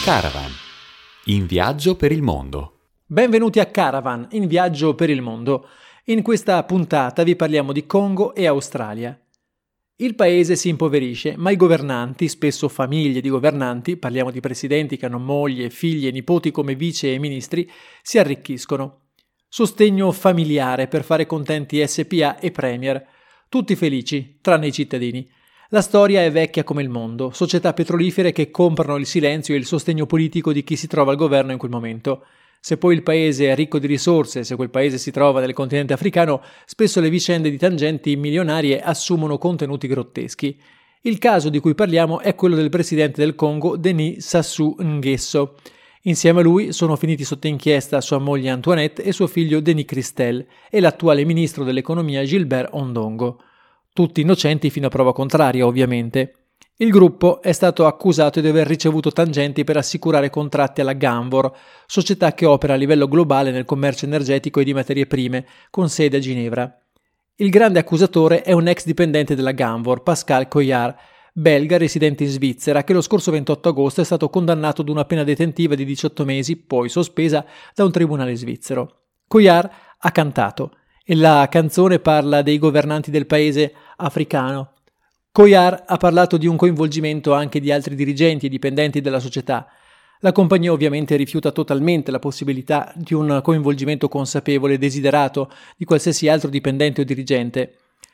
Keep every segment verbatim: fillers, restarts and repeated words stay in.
Caravan, in viaggio per il mondo. Benvenuti a Caravan, in viaggio per il mondo. In questa puntata vi parliamo di Congo e Australia. Il paese si impoverisce, ma i governanti, spesso famiglie di governanti, parliamo di presidenti che hanno moglie, figli e nipoti come vice e ministri, si arricchiscono. Sostegno familiare per fare contenti S P A e Premier, tutti felici, tranne i cittadini. La storia è vecchia come il mondo, società petrolifere che comprano il silenzio e il sostegno politico di chi si trova al governo in quel momento. Se poi il paese è ricco di risorse, se quel paese si trova nel continente africano, spesso le vicende di tangenti milionarie assumono contenuti grotteschi. Il caso di cui parliamo è quello del presidente del Congo, Denis Sassou Nguesso. Insieme a lui sono finiti sotto inchiesta sua moglie Antoinette e suo figlio Denis Christel e l'attuale ministro dell'economia Gilbert Ondongo. Tutti innocenti fino a prova contraria, ovviamente. Il gruppo è stato accusato di aver ricevuto tangenti per assicurare contratti alla Ganvor, società che opera a livello globale nel commercio energetico e di materie prime, con sede a Ginevra. Il grande accusatore è un ex dipendente della Ganvor, Pascal Coillard, belga residente in Svizzera, che lo scorso ventotto agosto è stato condannato ad una pena detentiva di diciotto mesi, poi sospesa da un tribunale svizzero. Coillard ha cantato e la canzone parla dei governanti del paese africano. Coillard ha parlato di un coinvolgimento anche di altri dirigenti e dipendenti della società. La compagnia ovviamente rifiuta totalmente la possibilità di un coinvolgimento consapevole e desiderato di qualsiasi altro dipendente o dirigente.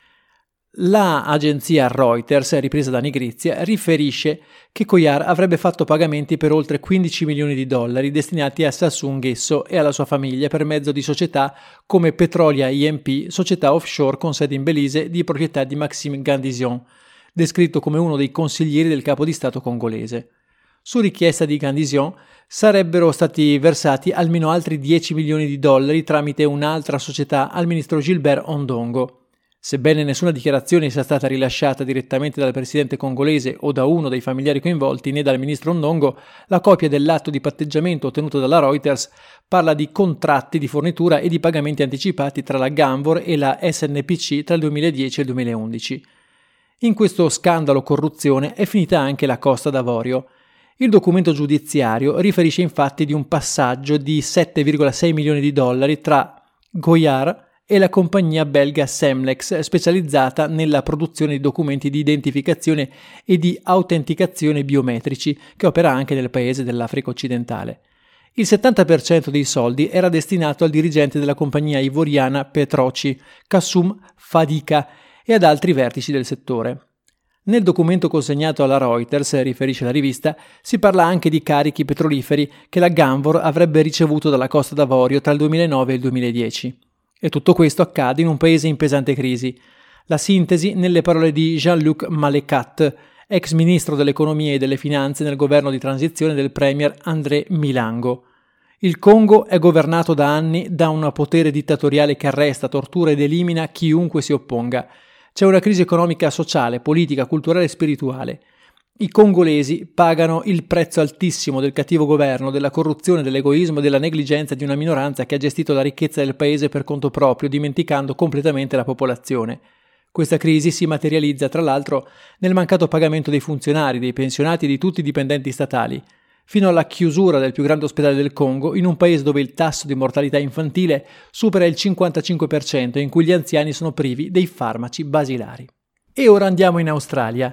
La agenzia Reuters, ripresa da Nigrizia, riferisce che Coillard avrebbe fatto pagamenti per oltre quindici milioni di dollari destinati a Sassou Nguesso e alla sua famiglia per mezzo di società come Petrolia I M P, società offshore con sede in Belize di proprietà di Maxime Gandizion, descritto come uno dei consiglieri del capo di Stato congolese. Su richiesta di Gandizion sarebbero stati versati almeno altri dieci milioni di dollari tramite un'altra società al ministro Gilbert Ondongo. Sebbene nessuna dichiarazione sia stata rilasciata direttamente dal presidente congolese o da uno dei familiari coinvolti né dal ministro Ondongo, la copia dell'atto di patteggiamento ottenuto dalla Reuters parla di contratti di fornitura e di pagamenti anticipati tra la Ganvor e la S N P C tra il duemiladieci e il duemilaundici. In questo scandalo corruzione è finita anche la Costa d'Avorio. Il documento giudiziario riferisce infatti di un passaggio di sette virgola sei milioni di dollari tra Coillard e la compagnia belga Semlex, specializzata nella produzione di documenti di identificazione e di autenticazione biometrici, che opera anche nel paese dell'Africa occidentale. Il settanta per cento dei soldi era destinato al dirigente della compagnia ivoriana Petroci, Kassoum Fadika, e ad altri vertici del settore. Nel documento consegnato alla Reuters, riferisce la rivista, si parla anche di carichi petroliferi che la Ganvor avrebbe ricevuto dalla Costa d'Avorio tra il duemilanove e il duemiladieci. E tutto questo accade in un paese in pesante crisi. La sintesi nelle parole di Jean-Luc Malecat, ex ministro dell'economia e delle finanze nel governo di transizione del premier André Milango. Il Congo è governato da anni da un potere dittatoriale che arresta, tortura ed elimina chiunque si opponga. C'è una crisi economica, sociale, politica, culturale e spirituale. I congolesi pagano il prezzo altissimo del cattivo governo, della corruzione, dell'egoismo e della negligenza di una minoranza che ha gestito la ricchezza del paese per conto proprio, dimenticando completamente la popolazione. Questa crisi si materializza, tra l'altro, nel mancato pagamento dei funzionari, dei pensionati e di tutti i dipendenti statali, fino alla chiusura del più grande ospedale del Congo, in un paese dove il tasso di mortalità infantile supera il cinquantacinque per cento e in cui gli anziani sono privi dei farmaci basilari. E ora andiamo in Australia.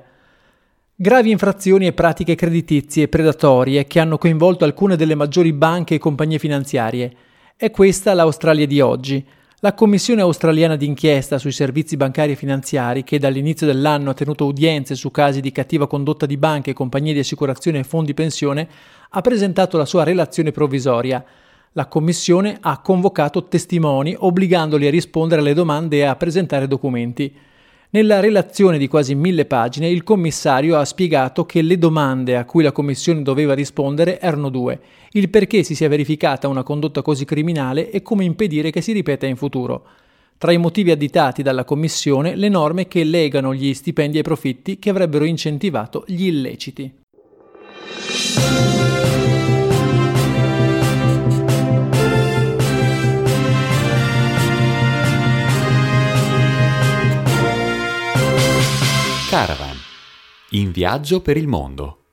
Gravi infrazioni e pratiche creditizie predatorie che hanno coinvolto alcune delle maggiori banche e compagnie finanziarie. È questa l'Australia di oggi. La Commissione australiana d'inchiesta sui servizi bancari e finanziari, che dall'inizio dell'anno ha tenuto udienze su casi di cattiva condotta di banche, compagnie di assicurazione e fondi pensione, ha presentato la sua relazione provvisoria. La Commissione ha convocato testimoni, obbligandoli a rispondere alle domande e a presentare documenti. Nella relazione di quasi mille pagine il commissario ha spiegato che le domande a cui la Commissione doveva rispondere erano due: il perché si sia verificata una condotta così criminale e come impedire che si ripeta in futuro. Tra i motivi additati dalla Commissione, le norme che legano gli stipendi ai profitti che avrebbero incentivato gli illeciti. Caravan, in viaggio per il mondo.